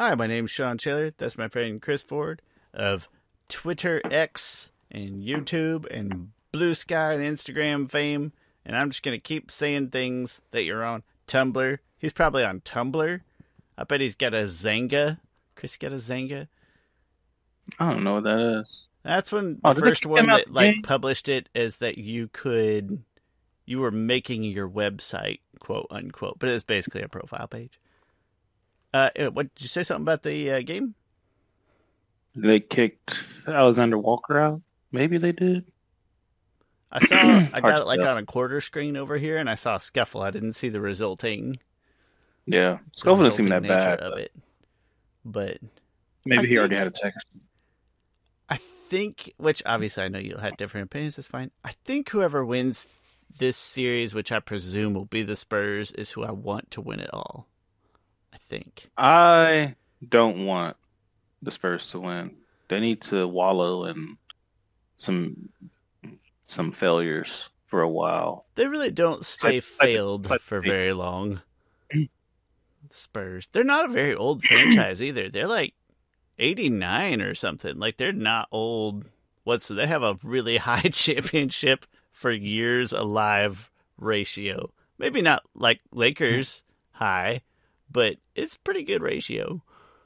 Hi, my name's Sean Taylor. That's my friend Chris Ford of Twitter X and YouTube and Blue Sky and Instagram fame. And I'm just going to keep saying things that you're on Tumblr. He's probably on Tumblr. I bet he's got a Zanga. Chris got a Zanga? I don't know what that is. That's when the first one that published it is that you were making your website, quote unquote, but it's basically a profile page. What did you say something about the game? They kicked Alexander Walker out. Maybe they did. I got it like on a quarter screen over here, and I saw a scuffle. I didn't see the resulting. Yeah, scuffle doesn't seem that bad of it. But maybe he already had a text. I think, which obviously I know you'll have different opinions. That's fine. I think whoever wins this series, which I presume will be the Spurs, is who I want to win it all. I think. I don't want the Spurs to win. They need to wallow in some failures for a while. They really don't stay failed for very long. Spurs. They're not a very old franchise either. They're like 89 or something. Like, they're not old. They have a really high championship for years alive ratio. Maybe not like Lakers high, but it's pretty good ratio.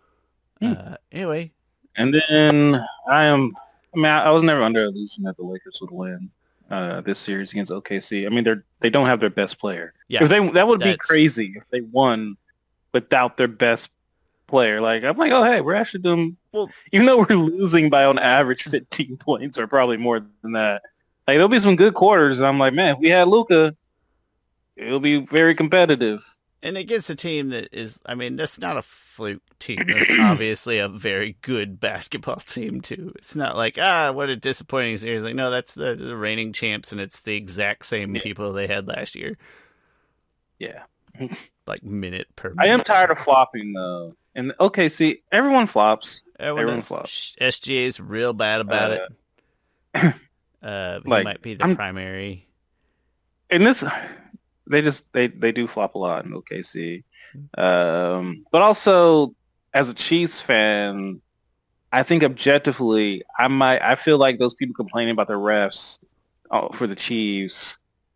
Anyway. And then I was never under illusion that the Lakers would win this series against OKC. I mean, they don't have their best player. Yeah, that would be crazy if they won without their best player. Like, I'm like, oh, hey, we're actually doing well. Even though we're losing by on average 15 points or probably more than that. Like, there'll be some good quarters. And I'm like, man, if we had Luka, it'll be very competitive. And against a team that is, I mean, that's not a fluke team. That's obviously a very good basketball team, too. It's not like, what a disappointing series. Like, no, that's the reigning champs, and it's the exact same people they had last year. Yeah. Like, minute per minute. I am tired of flopping, though. And, okay, see, everyone flops. Everyone flops. SGA's real bad about it. He might be the primary. And this... They do flop a lot in OKC, but also as a Chiefs fan, I think objectively, I feel like those people complaining about the refs for the Chiefs.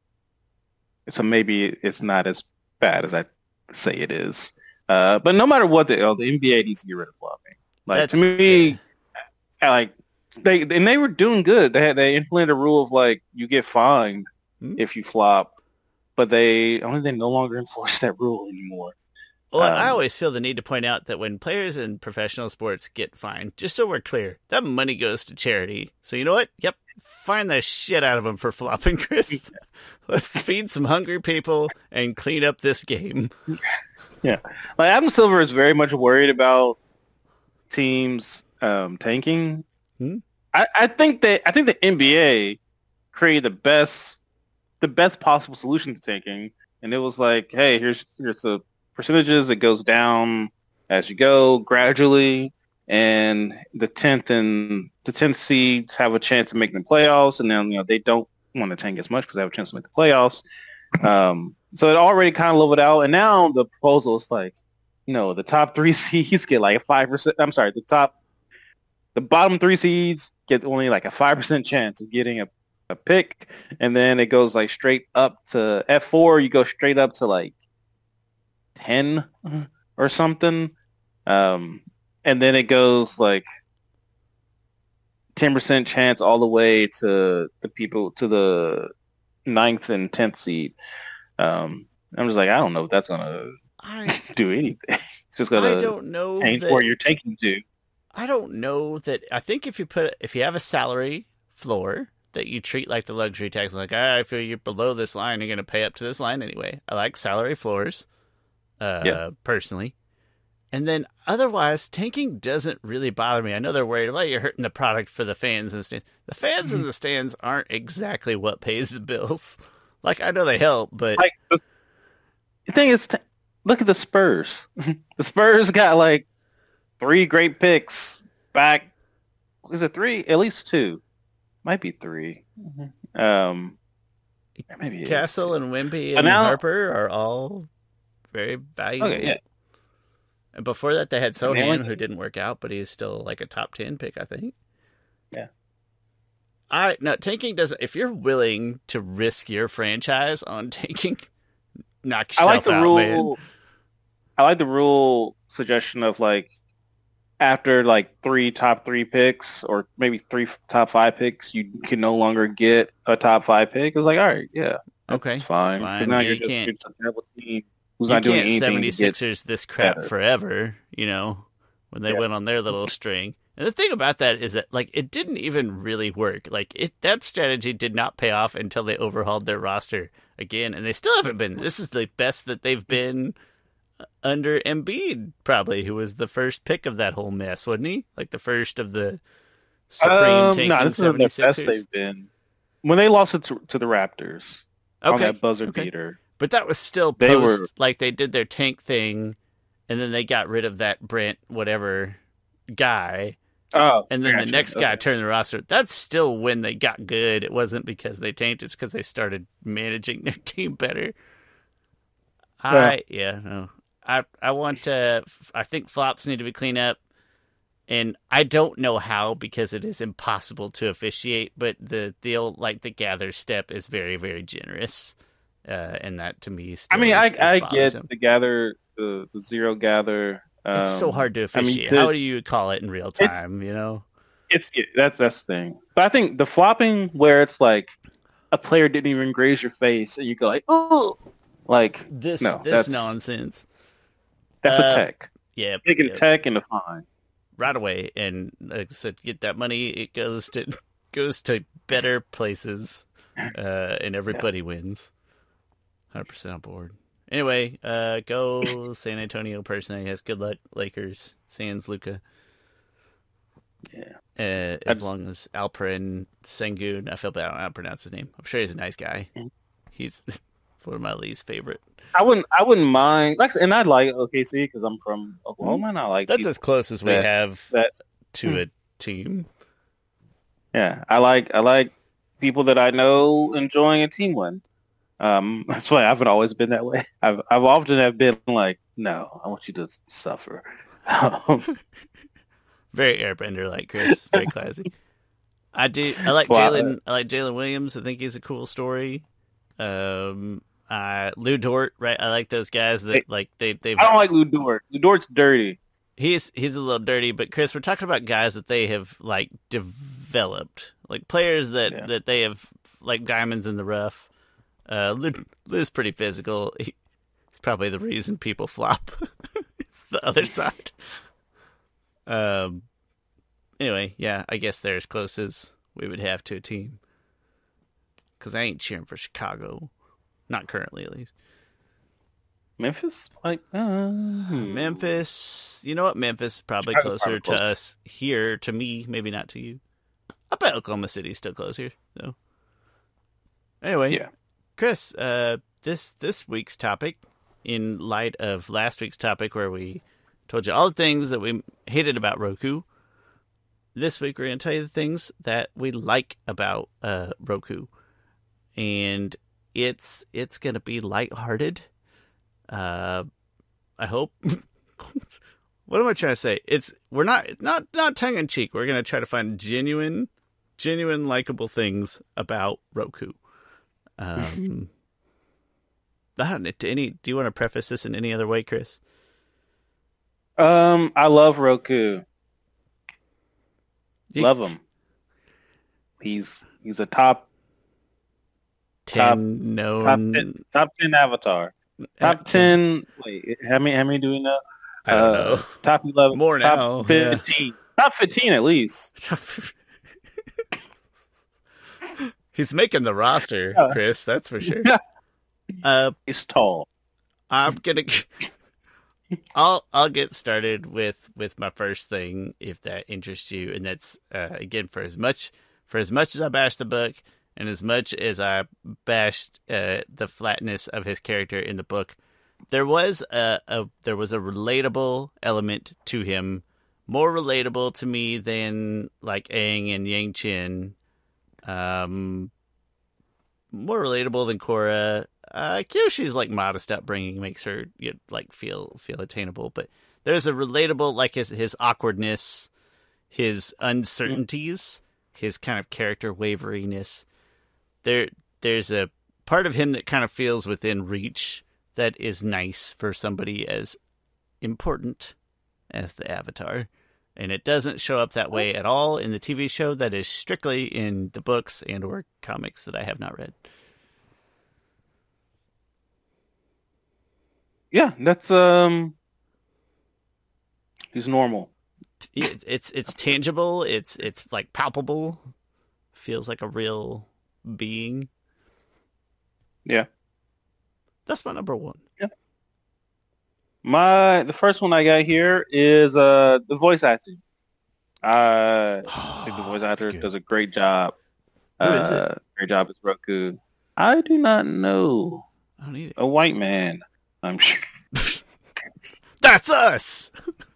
So maybe it's not as bad as I say it is. But no matter what, the NBA needs to get rid of flopping. Like, to me, like they were doing good. They implemented a rule of like you get fined if you flop. But they no longer enforce that rule anymore. Well, I always feel the need to point out that when players in professional sports get fined, just so we're clear, that money goes to charity. So you know what? Yep, fine the shit out of them for flopping, Chris. Let's feed some hungry people and clean up this game. Yeah, like Adam Silver is very much worried about teams tanking. I think the NBA created the best possible solution to tanking, and it was like, hey, here's the percentages. It goes down as you go gradually, and the 10th seeds have a chance to make the playoffs, and then they don't want to tank as much because they have a chance to make the playoffs. So it already kind of leveled out, and now the proposal is like, the top 3 seeds get like a 5%. I'm sorry, the bottom 3 seeds get only like a 5% chance of getting a pick, and then it goes like straight up to F4. You go straight up to like 10 or something, and then it goes like 10% chance all the way to the people to the 9th and 10th seed. I'm just like, I don't know if that's gonna do anything. It's just gonna. I don't know where you're taking to. I don't know that. I think if you have a salary floor that you treat like the luxury tax, like, I feel you're below this line, you're going to pay up to this line anyway. I like salary floors, personally. And then otherwise, tanking doesn't really bother me. I know they're worried, you're hurting the product for the fans in the stands. The fans in the stands aren't exactly what pays the bills. Like, I know they help, but... Like, the thing is, look at the Spurs. The Spurs got, 3 great picks back. Is it 3? At least 2. Might be 3. Maybe Castle and Wemby and Harper are all very valuable. Okay, yeah. And before that, they had And they Sohan, only- who didn't work out, but he's still like a top 10 pick, I think. Yeah. No, tanking doesn't. If you're willing to risk your franchise on tanking, knock I yourself like the out, rule. man. I like the rule suggestion of like after like top 3 picks or maybe 3 top 5 picks, you can no longer get a top 5 pick. It was like, all right, yeah, Okay, it's fine. But fine. now Yeah, you're you just can't- a terrible team who's You not doing can't anything to get 76ers this crap better. forever, you know, when they Yeah. went on their little string. And the thing about that is that, like, it didn't even really work. Like, that strategy did not pay off until they overhauled their roster again, and they still haven't been. This is the best that they've been under Embiid, probably, who was the first pick of that whole mess, wasn't he? Like, the first of the supreme tanking No, this is the 76ers. best they've been. When they lost it to the Raptors on Okay, that buzzer okay. beater. But that was still They post, were- like, they did their tank thing, and then they got rid of that Brent whatever guy. Oh, And then gotcha. the next guy Okay. turned the roster. That's still when they got good. It wasn't because they tanked. It's because they started managing their team better. I want to. I think flops need to be cleaned up, and I don't know how because it is impossible to officiate. But the old like the gather step is very very generous, and that to me. Still I mean, is I bothersome. get the gather, the zero gather. It's so hard to I mean, officiate. How do you call it in real time? You know. That's the thing. But I think the flopping where it's like a player didn't even graze your face and you go like, oh, like This no, this nonsense. that's a tech. Yeah, Taking yeah. tech and a fine. Right away, and like I said, get that money. It goes to better places, and everybody wins. 100% on board. Anyway, go San Antonio person, I guess. Good luck, Lakers. Sans Luca. Yeah. As long as Alperen Sengun, I feel bad. I don't know how to pronounce his name. I'm sure he's a nice guy. He's one of my least favorite. I wouldn't mind. And I like OKC because I'm from Oklahoma, and I like That's people as close as we have that. to a team. Yeah, I like people that I know enjoying a team win. That's why I haven't always been that way. I've often have been like, no, I want you to suffer. Very airbender like Chris. Very classy. I like Wow. Jalen. I like Jalen Williams. I think he's a cool story. Lou Dort, right? I like those guys that they've. I don't like Lou Dort. Lou Dort's dirty. He's a little dirty, but Chris, we're talking about guys that they have like developed, like players that they have like diamonds in the rough. Lou's pretty physical. He's probably the reason people flop. It's the other side. Anyway, yeah, I guess they're as close as we would have to a team. Because I ain't cheering for Chicago. Not currently, at least. Memphis? Memphis. You know what? Memphis is probably Chicago's closer probably to us here, to me, maybe not to you. I bet Oklahoma City's still closer, though. Anyway, Yeah. Chris, this week's topic, in light of last week's topic where we told you all the things that we hated about Roku, this week we're going to tell you the things that we like about Roku. And it's going to be lighthearted. I hope. What am I trying to say? We're not tongue in cheek. We're going to try to find genuine likable things about Roku. I don't know, do you want to preface this in any other way, Chris? I love Roku. Love him. He's a top 10 known. top 10 avatar. Top 10. Wait, how many do we know? I don't know. Top 11. More top now, 15. Top 15 at least. He's making the roster, Chris. That's for sure. He's tall. I'm gonna. I'll get started with my first thing if that interests you, and that's again for as much as I bashed the book, and as much as I bashed the flatness of his character in the book, there was a relatable element to him, more relatable to me than like Aang and Yang Chen, more relatable than Korra. Kyoshi's like modest upbringing makes her feel attainable, but there's a relatable, like his awkwardness, his uncertainties, his kind of character waveriness. There's a part of him that kind of feels within reach that is nice for somebody as important as the Avatar. And it doesn't show up that way at all in the TV show. That is strictly in the books and or comics that I have not read. Yeah, that's he's normal. It's tangible. It's like palpable. Feels like a real being. Yeah. That's my number one. Yeah. The first one I got here is the voice acting. I think the voice actor does a great job. Who is it? Great job as Roku. I do not know. I don't either. A white man, I'm sure. That's us!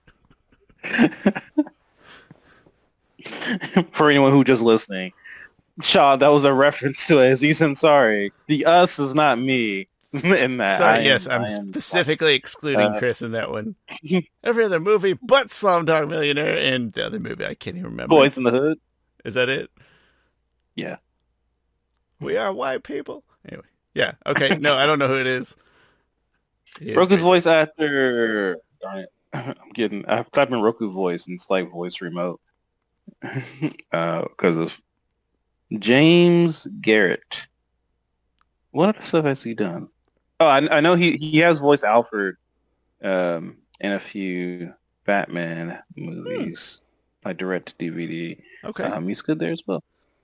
For anyone who just listening, Shaw, that was a reference to Aziz Ansari. The us is not me. In that. Sorry, yes, I'm specifically excluding Chris in that one. Every other movie but Slumdog Millionaire and the other movie I can't even remember. Boys in the Hood. Is that it? Yeah. We are white people. Anyway, yeah, okay. No, I don't know who it is. Roku's voice actor. Darn it. I've typed in Roku voice and it's like voice remote. Because of James Garrett. What other stuff has he done? Oh, I know he has voiced Alfred in a few Batman movies, like direct to DVD. Okay. He's good there as well.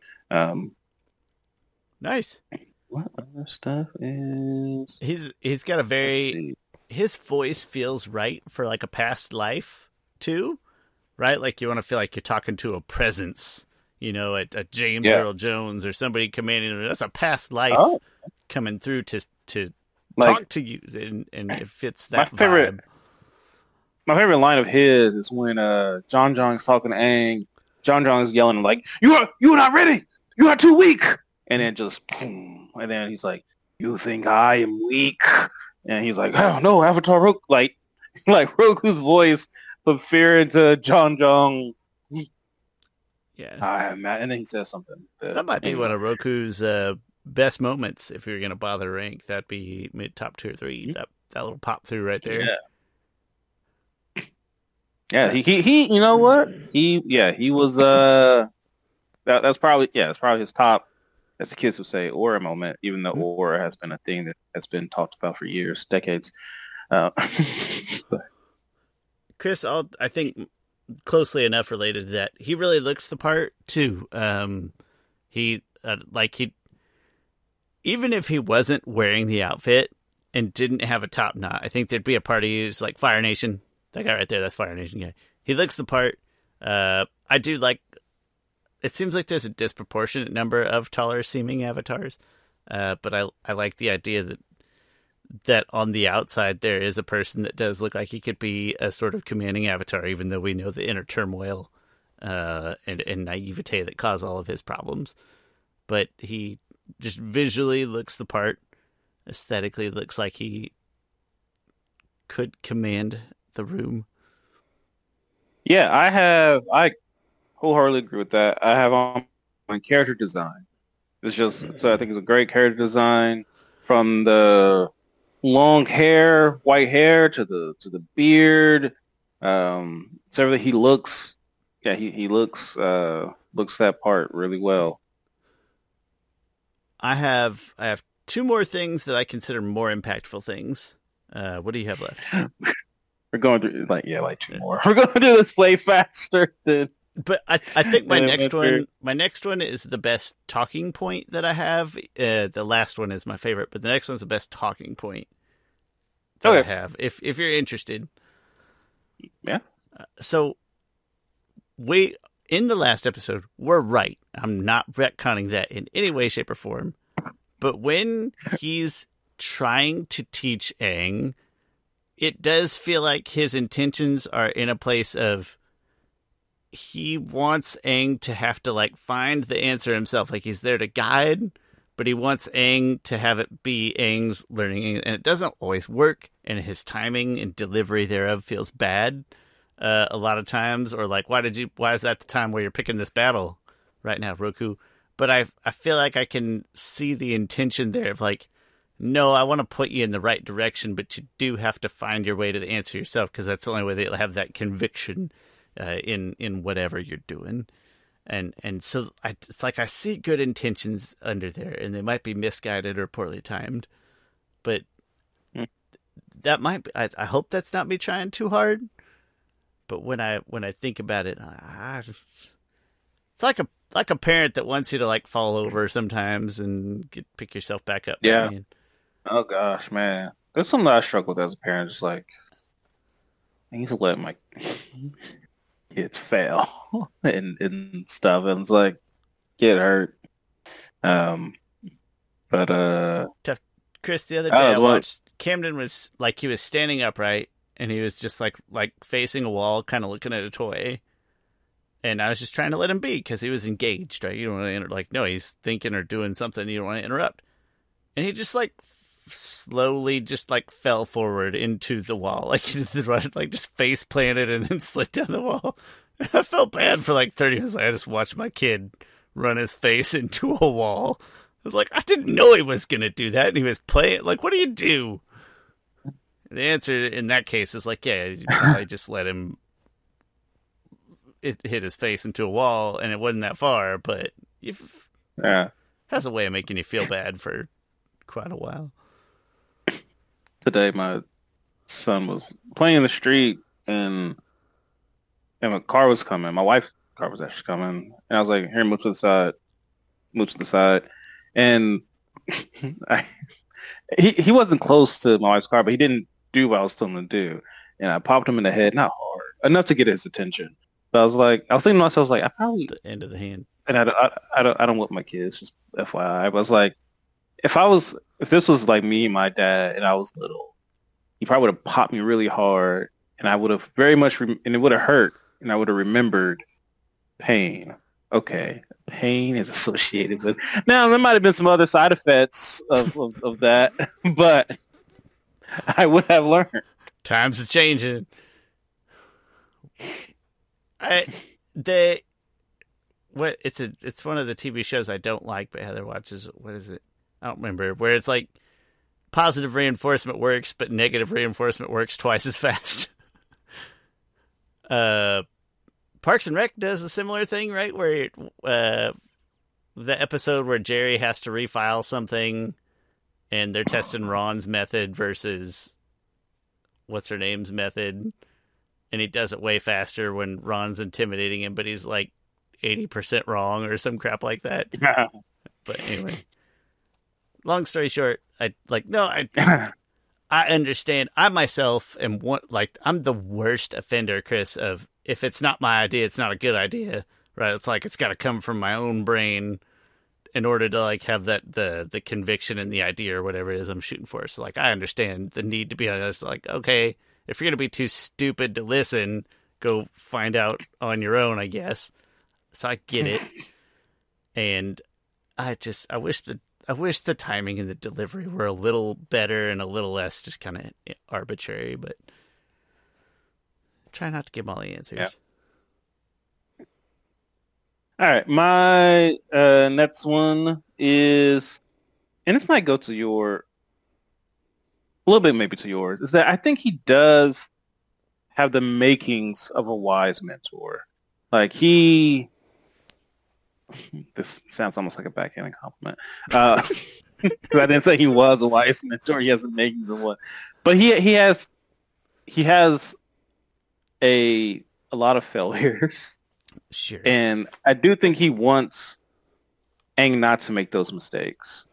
Nice. What other stuff is... He's got a very... His voice feels right for like a past life, too. Right? Like you want to feel like you're talking to a presence, you know, a James Earl Jones or somebody commanding. That's a past life coming through to like, talk to you, and it fits that vibe. My favorite line of his is when John Jong's talking to Aang. John Jong is yelling like, "You're not ready. You are too weak." And then just boom. And then he's like, "You think I am weak?" And he's like, "Oh no, Avatar Roku." Like Roku's voice put fear into John Jong. Yeah. And then he says something. That might be one of Roku's best moments. If you're going to bother rank, that'd be mid top 2 or 3. That little pop through right there. Yeah. He you know what? He was that's probably his top, as the kids would say, aura moment, even though aura has been a thing that has been talked about for years, decades. Chris, I think closely enough related to that, he really looks the part too. He even if he wasn't wearing the outfit and didn't have a top knot, I think there'd be a party who's like Fire Nation. That guy right there, that's Fire Nation guy. He looks the part. I do like. It seems like there's a disproportionate number of taller seeming avatars, but I like the idea that on the outside there is a person that does look like he could be a sort of commanding avatar, even though we know the inner turmoil and naivete that cause all of his problems. But he just visually looks the part, aesthetically looks like he could command the room. Yeah, I wholeheartedly agree with that. I have on character design. It's just, so I think it's a great character design, from the long hair, white hair, to the beard. So everything, he looks, he looks that part really well. I have 2 more things that I consider more impactful things. What do you have left? We're going through like 2 more. We're going to do this way faster than. But I think my next one is the best talking point that I have. The last one is my favorite, but the next one's the best talking point that I have. If you're interested. Yeah. So in the last episode, we're right. I'm not retconning that in any way, shape, or form. But when he's trying to teach Aang, it does feel like his intentions are in a place of he wants Aang to have to like find the answer himself. Like he's there to guide, but he wants Aang to have it be Aang's learning, and it doesn't always work. and his timing and delivery thereof feels bad a lot of times, or like, why is that the time where you're picking this battle right now, Roku? But I feel like I can see the intention there of like, no, I want to put you in the right direction, but you do have to find your way to the answer yourself, because that's the only way that you'll have that conviction in whatever you're doing. And so it's like I see good intentions under there, and they might be misguided or poorly timed, but that might be, I hope that's not me trying too hard. But when I think about it, it's like a parent that wants you to like fall over sometimes and pick yourself back up. Yeah. Oh gosh, man. There's something that I struggle with as a parent. Just like, I need to let my kids fail and stuff, and it's like get hurt. Chris, the other day I watched Camden was like, he was standing upright and he was just like facing a wall, kind of looking at a toy. And I was just trying to let him be, because he was engaged, right? You don't want to he's thinking or doing something. You don't want to interrupt. And he just like slowly just like fell forward into the wall, like just face planted and then slid down the wall. I felt bad for like 30 minutes. I just watched my kid run his face into a wall. I was like, I didn't know he was going to do that. And he was playing. Like, what do you do? And the answer in that case is like, yeah, you probably just let him hit his face into a wall, and it wasn't that far, but it has a way of making you feel bad for quite a while. Today, my son was playing in the street, and a car was coming. My wife's car was actually coming, and I was like, "Here, move to the side." And he wasn't close to my wife's car, but he didn't do what I was telling him to do, and I popped him in the head, not hard, enough to get his attention. But I was thinking to myself, I probably the end of the hand, and I don't whip my kids, just FYI. But I was like, if this was like me and my dad, and I was little, he probably would have popped me really hard, and I would have very much, and it would have hurt, and I would have remembered pain. Okay, pain is associated with. Now there might have been some other side effects of that, but I would have learned. Times are changing. It's one of the TV shows I don't like, but Heather watches. What is it? I don't remember. Where it's like positive reinforcement works, but negative reinforcement works twice as fast. Parks and Rec does a similar thing, right? Where the episode where Jerry has to refile something, and they're testing Ron's method versus what's her name's method. And he does it way faster when Ron's intimidating him, but he's like 80% wrong or some crap like that. But anyway, long story short, I understand. I myself am I'm the worst offender, Chris, of if it's not my idea, it's not a good idea, right? It's like, it's got to come from my own brain in order to like have that, the conviction and the idea or whatever it is I'm shooting for. So like, I understand the need to be honest, like, okay, if you're going to be too stupid to listen, go find out on your own, I guess. So I get it. And I wish the timing and the delivery were a little better and a little less just kind of arbitrary, but try not to give them all the answers. Yeah. All right. My next one is, and this might go to a little bit maybe to yours, is that I think he does have the makings of a wise mentor. Like this sounds almost like a backhanded compliment. Because I didn't say he was a wise mentor. He has the makings of one. But he has a lot of failures. Sure. And I do think he wants Aang not to make those mistakes.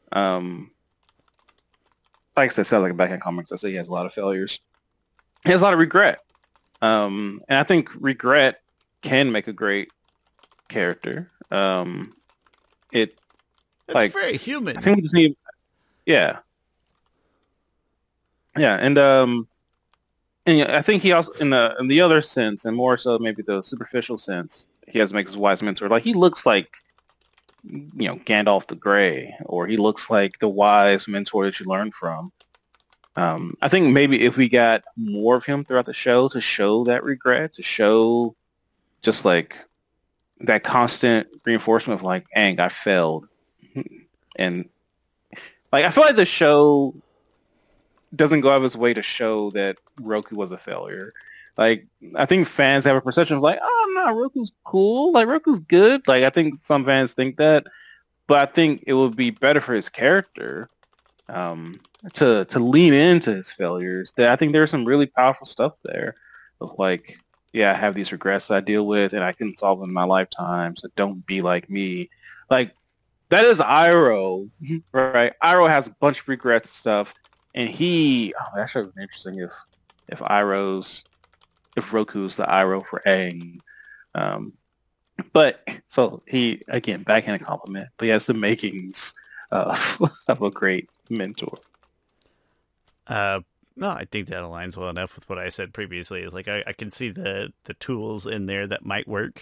Like I said, it sounds like a backhand comment. I say he has a lot of failures. He has a lot of regret. And I think regret can make a great character. It's very human. I think we just need, yeah. Yeah, and I think he also, in the other sense, and more so maybe the superficial sense, he has to make his wise mentor. Like, he looks like, Gandalf the Grey, or he looks like the wise mentor that you learn from. I think maybe if we got more of him throughout the show to show that regret, to show just like that constant reinforcement of like, Aang, I failed. And like, I feel like the show doesn't go out of its way to show that Roku was a failure. Like, I think fans have a perception of like, oh no, Roku's cool. Like, Roku's good. Like, I think some fans think that, but I think it would be better for his character to lean into his failures. That I think there's some really powerful stuff there of like, yeah, I have these regrets that I deal with, and I can solve them in my lifetime. So don't be like me. Like, that is Iroh, right? Iroh has a bunch of regrets and stuff, and that should have been interesting if Roku's the Iroh for Aang. But so he, again, backhand compliment, but he has the makings of a great mentor. No, I think that aligns well enough with what I said previously. Is like I can see the tools in there that might work.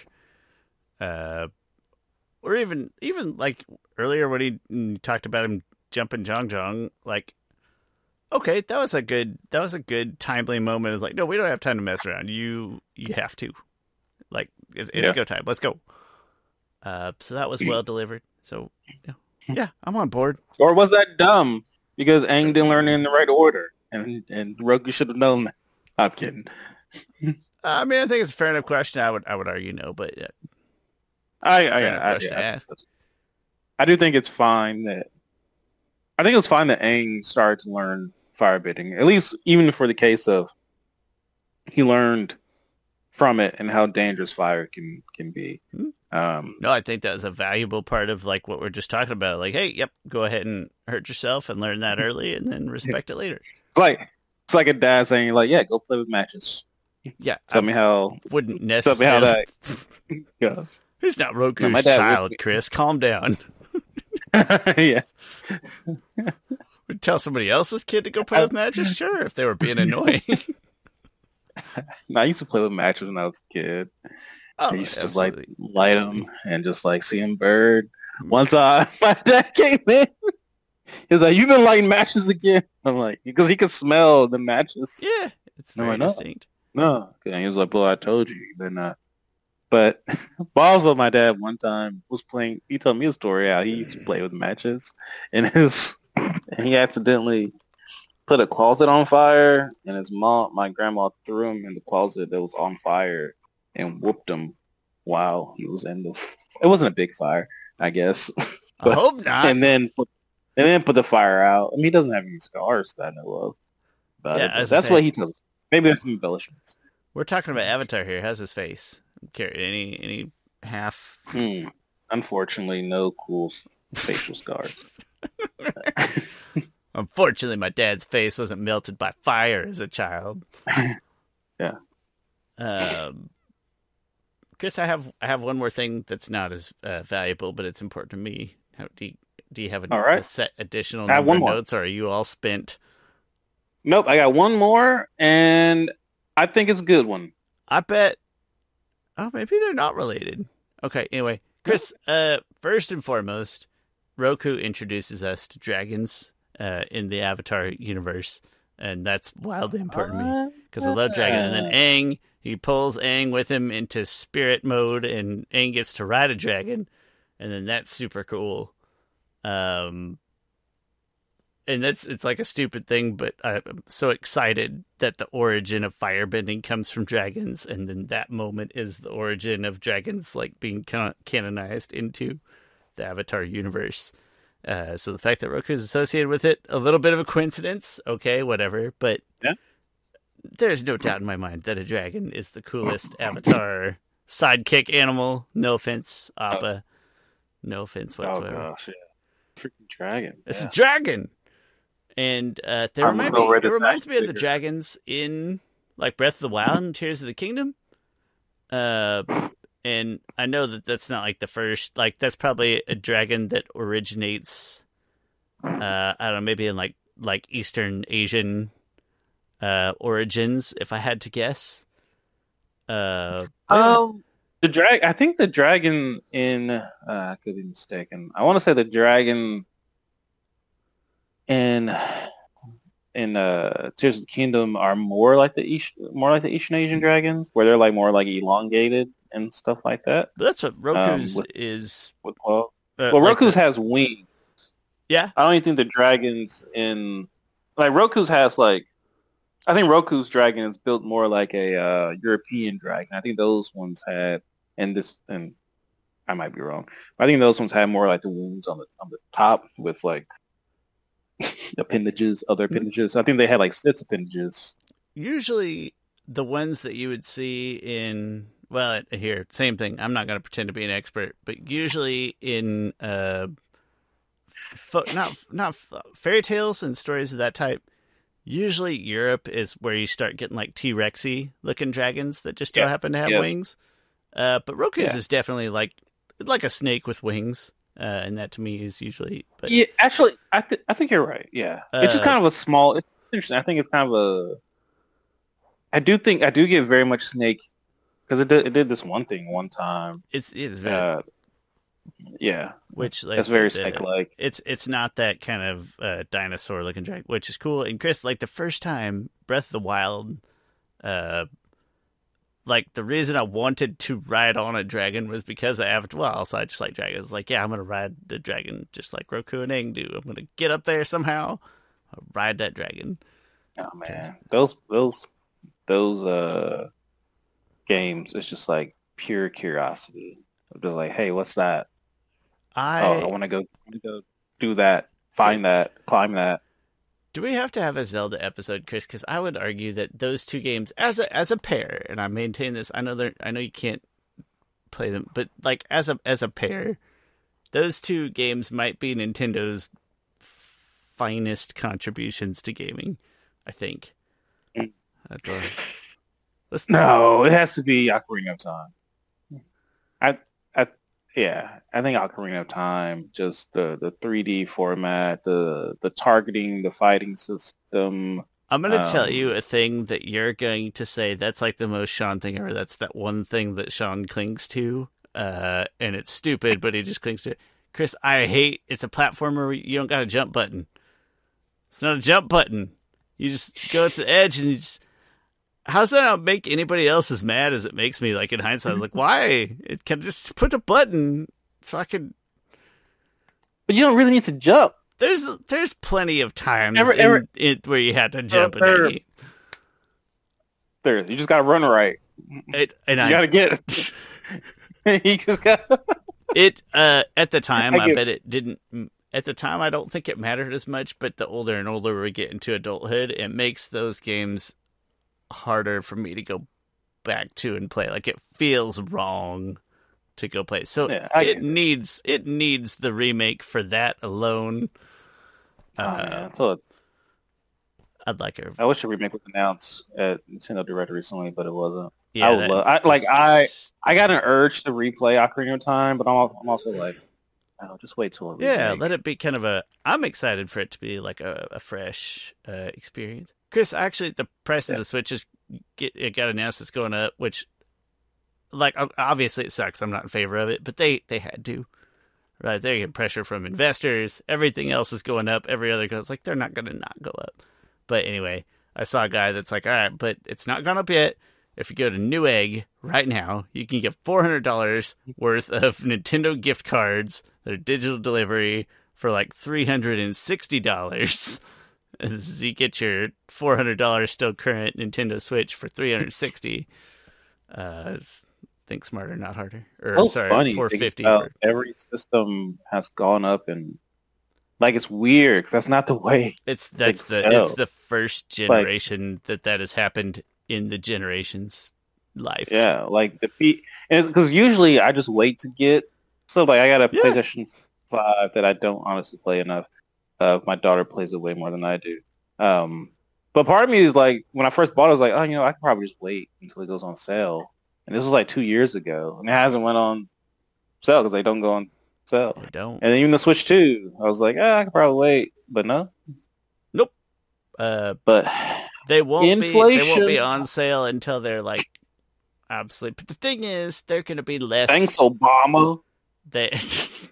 Or even like earlier when he talked about him jumping Zhang Zhang, like, okay, that was a good timely moment. It's like, no, we don't have time to mess around. You have to, like, it's go time. Let's go. So that was well delivered. So yeah, I'm on board. Or was that dumb because Aang didn't learn it in the right order, and Roku should have known that? I'm kidding. I mean, I think it's a fair enough question. I would argue no, but yeah. I do think it's fine that Aang started to learn firebending, at least even for the case of he learned from it and how dangerous fire can be. No, I think that's a valuable part of like what we're just talking about. Like, hey, yep, go ahead and hurt yourself and learn that early, and then respect it later. It's like a dad saying, like, yeah, go play with matches. Yeah, tell me how that goes. He's not Roku's child, Chris. Calm down. Yeah. Would tell somebody else's kid to go play with matches? Sure, if they were being annoying. I used to play with matches when I was a kid. I used to just like light them and just like see them burn. One time, my dad came in. He was like, "You've been lighting matches again?" I'm like, because he could smell the matches. Yeah, it's very distinct. No, and he was like, "Boy, I told you, better not." But also, my dad one time was playing. He told me a story how he used to play with matches, and he accidentally put a closet on fire, and my grandma, threw him in the closet that was on fire and whooped him while he was in the. It wasn't a big fire, I guess. But, I hope not. And then put the fire out. I mean, he doesn't have any scars that I know of. But that's what he tells us. Maybe there's some embellishments. We're talking about Avatar here. How's his face? Any half? Unfortunately, no cool facial scars. Unfortunately, my dad's face wasn't melted by fire as a child. Yeah. Chris, I have one more thing that's not as valuable, but it's important to me. Do you have a set additional number of notes, or are you all spent? Nope, I got one more, and I think it's a good one. I bet. Oh, maybe they're not related. Okay, anyway, Chris, first and foremost, Roku introduces us to dragons in the Avatar universe, and that's wildly important to me, because I love dragons. And then Aang, he pulls Aang with him into spirit mode, and Aang gets to ride a dragon, and then that's super cool. And it's like a stupid thing, but I'm so excited that the origin of firebending comes from dragons, and then that moment is the origin of dragons like being canonized into the Avatar universe. So the fact that Roku is associated with it, a little bit of a coincidence, okay, whatever, but there's no doubt in my mind that a dragon is the coolest Avatar sidekick animal. No offense, Appa. No offense whatsoever. Oh gosh, yeah. Freaking dragon. It's a dragon. And it reminds me of the dragons in like Breath of the Wild and Tears of the Kingdom. And I know that that's not like the first, like that's probably a dragon that originates, I don't know, maybe in like Eastern Asian origins, if I had to guess. I think the dragon in, I could be mistaken. I want to say the dragon in Tears of the Kingdom are more like the Eastern Asian dragons, where they're like more like elongated and stuff like that. But that's what Roku's is. Well, like Roku's has wings. Yeah, I don't even think the dragons in like Roku's has like. I think Roku's dragon is built more like a European dragon. I think those ones had, and I might be wrong. I think those ones had more like the wings on the top with like other appendages. I think they had like 6 appendages. Usually, the ones that you would see in here, same thing. I'm not going to pretend to be an expert, but usually in not fairy tales and stories of that type. Usually Europe is where you start getting like T-Rexy looking dragons that just don't happen to have wings. But Roku's is definitely like a snake with wings. And that to me is usually... But, yeah, actually, I think you're right. Yeah. It's just kind of a small... It's interesting. I think it's kind of a... I do get very much snake because it did this one thing one time. It is very... yeah, which that's very snake-like. It's not that kind of dinosaur-looking dragon, which is cool. And Chris, like the first time Breath of the Wild, like the reason I wanted to ride on a dragon was because I just like dragons. Like, yeah, I'm gonna ride the dragon just like Roku and Aang do. I'm gonna get up there somehow, ride that dragon. Oh man, those games, it's just like pure curiosity. They're like, hey, what's that? I want to go do that, find that, climb that. Do we have to have a Zelda episode, Chris? Because I would argue that those two games, as a pair, and I maintain this. I know you can't play them, but like as a pair, those two games might be Nintendo's finest contributions to gaming. I think. No, it has to be Ocarina of Time. I think Ocarina of Time, just the 3D format, the targeting, the fighting system. I'm going to tell you a thing that you're going to say that's like the most Sean thing ever. That's that one thing that Sean clings to, and it's stupid, but he just clings to it. Chris, it's a platformer where you don't got a jump button. It's not a jump button. You just go to the edge and you just... How's that not make anybody else as mad as it makes me? Like in hindsight, I was like, why? It can just put a button so I can. But you don't really need to jump. There's plenty of times where you had to jump in that game. You just gotta run right. Gotta get it. You just got it. At the time, I bet it didn't. At the time, I don't think it mattered as much. But the older and older we get into adulthood, it makes those games harder for me to go back to and play. Like it feels wrong to go play. So it needs the remake for that alone. So I'd like it. I wish a remake was announced at Nintendo Direct recently, but it wasn't. Yeah, I got an urge to replay Ocarina of Time, but I'm also like, just wait till let it be kind of I'm excited for it to be like a fresh experience. Chris, actually, the price of the Switch it got announced it's going up, which, like, obviously it sucks. I'm not in favor of it, but they had to, right? They get pressure from investors. Everything else is going up. Every other goes like they're not going to not go up. But anyway, I saw a guy that's like, all right, but it's not gone up yet. If you go to Newegg right now, you can get $400 worth of Nintendo gift cards that are digital delivery for like $360. You get your $400 still current Nintendo Switch for $360. Think smarter, not harder. Funny. $450. Every system has gone up, and like it's weird. That's not the way. It's the first generation that has happened in the generation's life. Yeah, like because usually I just wait to get. So like I got a PlayStation 5 that I don't honestly play enough. My daughter plays it way more than I do. But part of me is like, when I first bought it, I was like, I could probably just wait until it goes on sale. And this was like 2 years ago, and it hasn't went on sale because they don't go on sale. They don't. And then even the Switch 2, I was like, I could probably wait, but no. Nope. But they won't be on sale until they're like obsolete. But the thing is, they're going to be less. Thanks, Obama.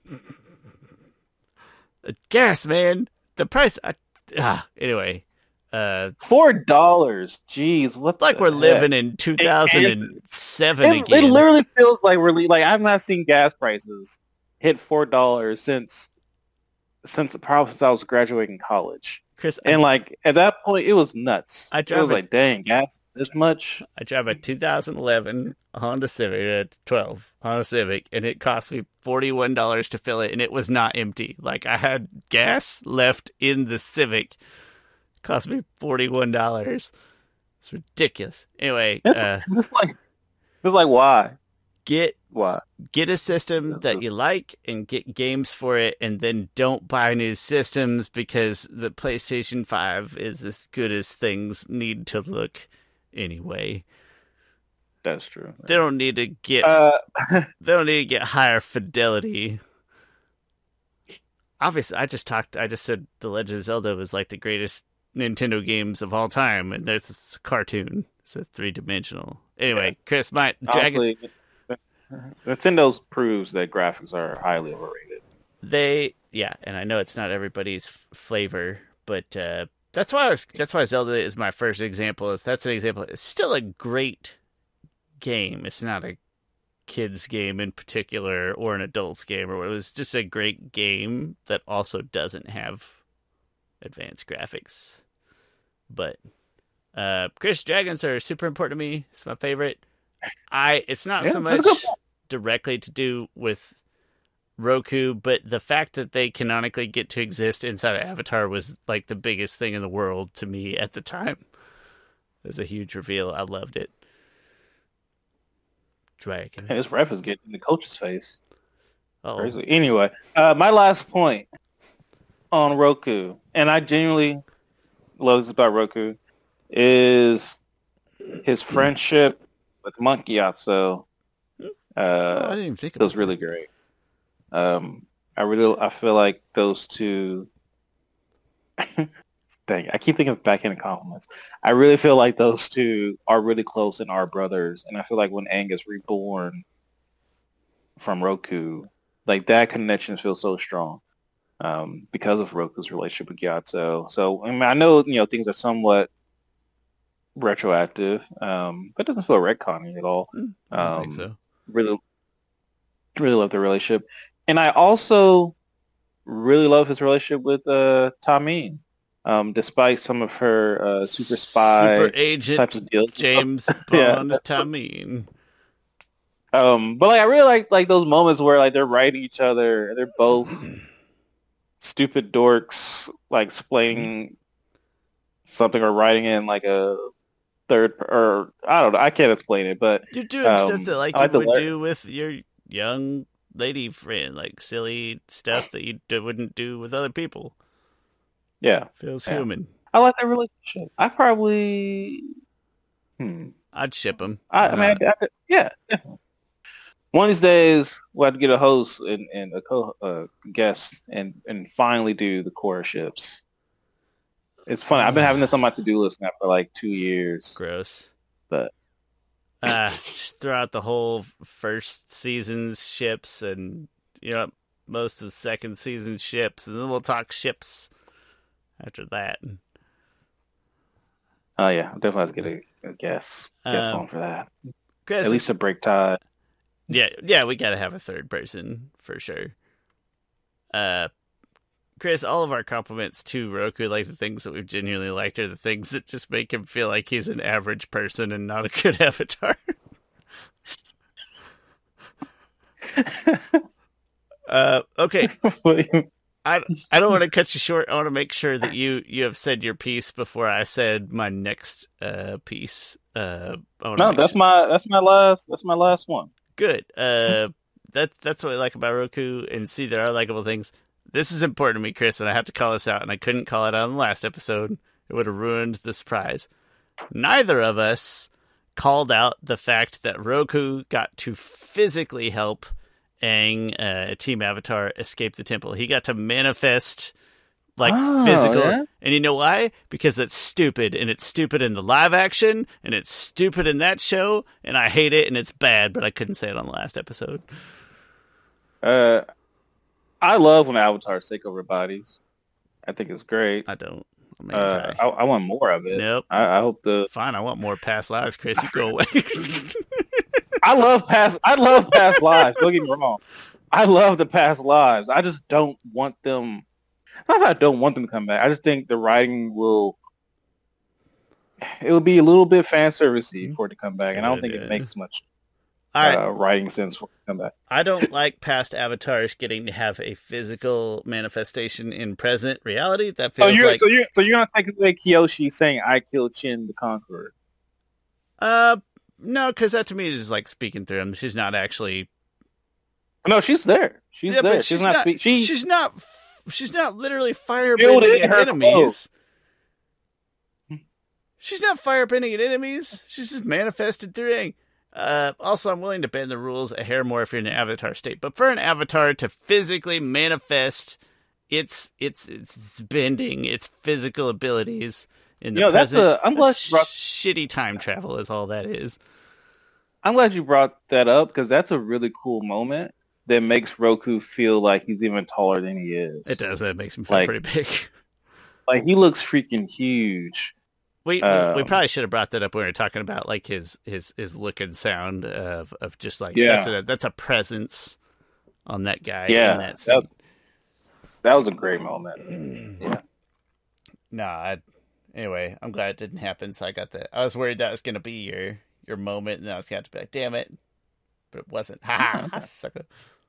Gas, man. The price. Anyway, $4. Jeez, what? Like the we're heck? living in 2007 It again. literally feels like I've not seen gas prices hit $4 since probably since I was graduating college. Chris, And like at that point, it was nuts. I It was like, dang, gas this much. I drive a 2011 Honda Civic, 12 Honda Civic, and it cost me $41 to fill it, and it was not empty. Like I had gas left in the Civic. It cost me $41. It's ridiculous. Anyway, It's like why? Why? Get a system that you like and get games for it, and then don't buy new systems because the PlayStation 5 is as good as things need to look anyway. That's true. They don't need to get higher fidelity. Obviously, I just said The Legend of Zelda was like the greatest Nintendo games of all time, and it's a cartoon. It's a 3-dimensional. Anyway, Chris, Honestly, Nintendo's proves that graphics are highly overrated. And I know it's not everybody's flavor, but that's why Zelda is my first example. That's an example. It's still a great game. It's not a kid's game in particular or an adult's game, or it was just a great game that also doesn't have advanced graphics. But Chris, dragons are super important to me. It's my favorite. It's not so much directly to do with Roku, but the fact that they canonically get to exist inside of Avatar was like the biggest thing in the world to me at the time. It was a huge reveal. I loved it. Dragons. Hey, this ref is getting in the coach's face. Crazy. Anyway, my last point on Roku, and I genuinely love this about Roku, is his friendship with Monkey Yatso. I didn't even think about it. Was really great. I feel like those two. Dang, I keep thinking of backhanded compliments. I really feel like those two are really close and are brothers, and I feel like when Aang is reborn from Roku, like that connection feels so strong because of Roku's relationship with Gyatso. So I mean, I know things are somewhat retroactive, but it doesn't feel retconning at all. I don't think so. Really love the relationship, and I also really love his relationship with Tameen. Despite some of her super spy super agent types of deals, James Bond Tameen. But like I really like those moments where like they're writing each other. They're both stupid dorks, like explaining something or writing in like a third or I don't know. I can't explain it, but you're doing stuff that like you would do with your young lady friend, like silly stuff that you wouldn't do with other people. Yeah, feels human. I like that relationship. I probably, I'd ship them. I mean, yeah. One of these days, we'll have to get a host and a guest and finally do the Korra ships. It's funny. I've been having this on my to-do list now for like 2 years. Gross. But just throw out the whole first season's ships and most of the second season ships, and then we'll talk ships after that. Oh yeah, I'll definitely have to get a guest on for that. Chris, at least a break tie. Yeah, we gotta have a third person for sure. Chris, all of our compliments to Roku, like the things that we've genuinely liked, are the things that just make him feel like he's an average person and not a good avatar. Okay. I don't want to cut you short. I want to make sure that you have said your piece before I said my next piece. That's my last one. Good. That's what I like about Roku, and see, there are likable things. This is important to me, Chris, and I have to call this out, and I couldn't call it out on the last episode. It would have ruined the surprise. Neither of us called out the fact that Roku got to physically help Aang, Team Avatar, escape the temple. He got to manifest physical. Yeah? And you know why? Because it's stupid, and it's stupid in the live action, and it's stupid in that show, and I hate it, and it's bad, but I couldn't say it on the last episode. I love when avatars take over bodies. I think it's great. I don't. I want more of it. Nope. I hope Fine, I want more past lives, Chris. You go away. I love past lives. Don't get me wrong. I love the past lives. I just don't want them. Not that I don't want them to come back. I just think the writing will be a little bit fan servicey for it to come back, and I don't think it makes much writing sense for it to come back. I don't like past avatars getting to have a physical manifestation in present reality. That feels like so you're gonna take away Kyoshi saying "I killed Chin the Conqueror." No, because that to me is just like speaking through him. She's not actually. No, she's there. She's there. She's not literally firebending at enemies. She's not firebending at enemies. She's just manifested through it. Also, I'm willing to bend the rules a hair more if you're in an avatar state. But for an avatar to physically manifest its bending, its physical abilities in the present, I'm glad shitty time travel is all that is. I'm glad you brought that up because that's a really cool moment that makes Roku feel like he's even taller than he is. It does. It makes him feel pretty big. Like he looks freaking huge. We probably should have brought that up when we were talking about like his look and sound of just like that's a presence on that guy. Yeah, that was a great moment. Yeah. Nah. Anyway, I'm glad it didn't happen. So I got that. I was worried that was going to be your moment, and I was going to be like, damn it, but it wasn't. Ha ha, sucker.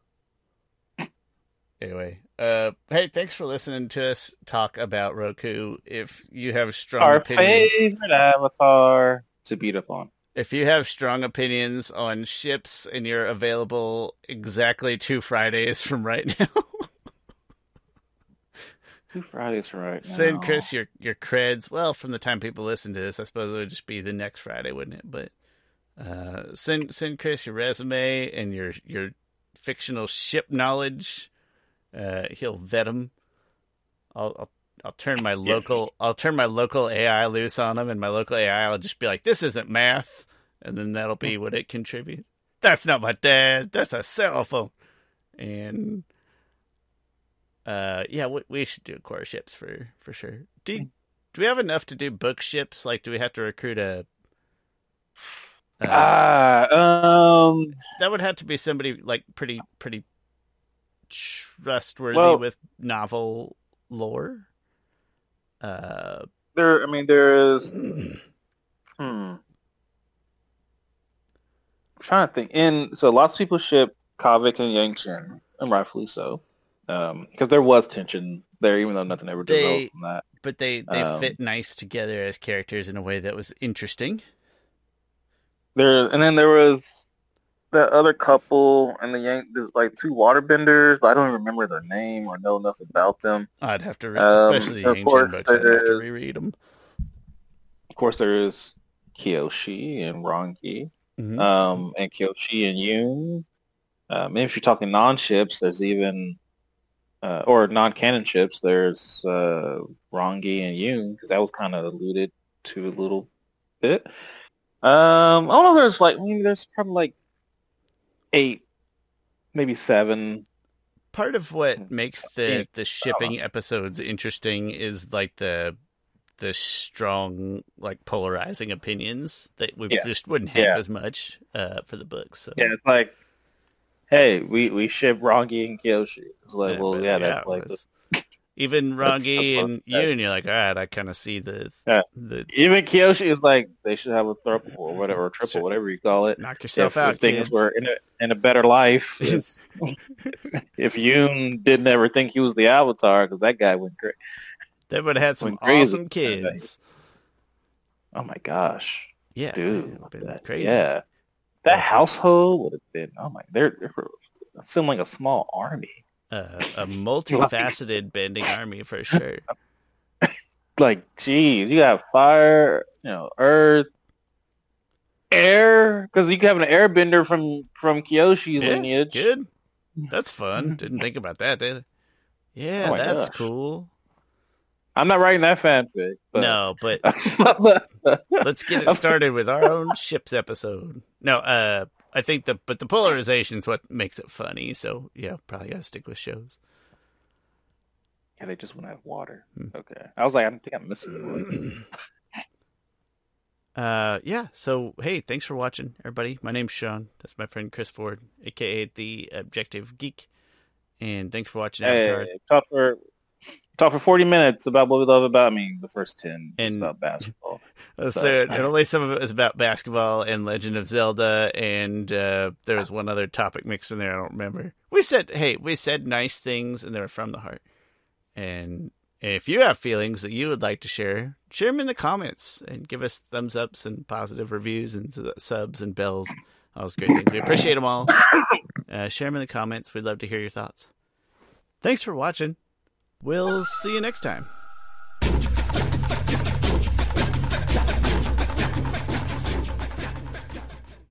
Anyway, hey, thanks for listening to us talk about Roku. If you have strong opinions, favorite avatar to beat up on. If you have strong opinions on ships and you're available exactly 2 Fridays from right now, 2 Fridays from right now. Send Chris your creds. Well, from the time people listen to this, I suppose it would just be the next Friday, wouldn't it? But send Chris your resume and your fictional ship knowledge. He'll vet them. I'll turn my local AI loose on him, and my local AI will just be like, "This isn't math," and then that'll be what it contributes. That's not my dad. That's a cell phone. And we should do core ships for sure. Do we have enough to do book ships? Like, do we have to recruit a? That would have to be somebody like pretty trustworthy with novel lore. There is. I'm trying to think. So lots of people ship Kavik and Yang-Chen, and rightfully so, because there was tension there, even though nothing ever developed from that. But they fit nice together as characters in a way that was interesting. And then there was that other couple, and there's like 2 waterbenders, but I don't even remember their name or know enough about them. I'd have to read, especially the Yang-Chen books. I'd have to reread them. Of course, there is Kyoshi and Rangi, and Kyoshi and Yoon. Maybe if you're talking non-ships, there's even, or non-canon ships, there's Rangi and Yoon, because that was kind of alluded to a little bit. I don't know. There's probably like 8, maybe 7. Part of what makes the shipping episodes interesting is like the strong, like polarizing opinions that we just wouldn't have as much for the books. So. Yeah, it's like, hey, we ship Rangi and Kyoshi. It's like, that's like even Rangi and Yoon, you're like, all right, I kind of see the even Kyoshi is like, they should have a throuple or whatever, or triple, whatever you call it. Knock yourself out, if things kids. Were in a better life. If Yoon didn't ever think he was the Avatar, because that guy went great. They would have had some awesome kids. Oh my gosh. Yeah. Dude. Crazy. Yeah. That household would have been, they're assembling a small army. A multifaceted bending army for sure. Like, geez, you got fire, earth, air, because you can have an airbender from Kyoshi's lineage. Good. That's fun. Didn't think about that, did I? Yeah, that's cool. I'm not writing that fanfic. But... No, but let's get it started with our own ships episode. No, I think the polarization is what makes it funny. So yeah, probably gotta stick with shows. Yeah, they just went out of water. Okay. I was like, I don't think I'm missing one. Yeah. So, hey, thanks for watching, everybody. My name's Sean. That's my friend Chris Ford, a.k.a. The Objective Geek. And thanks for watching Avatar. Talk for 40 minutes about what we love about me. The first 10 is about basketball. And only some of it is about basketball and Legend of Zelda, and there was one other topic mixed in there. I don't remember. We said nice things, and they were from the heart. And if you have feelings that you would like to share them in the comments and give us thumbs ups and positive reviews and subs and bells. All those great things. We appreciate them all. Share them in the comments. We'd love to hear your thoughts. Thanks for watching. We'll see you next time.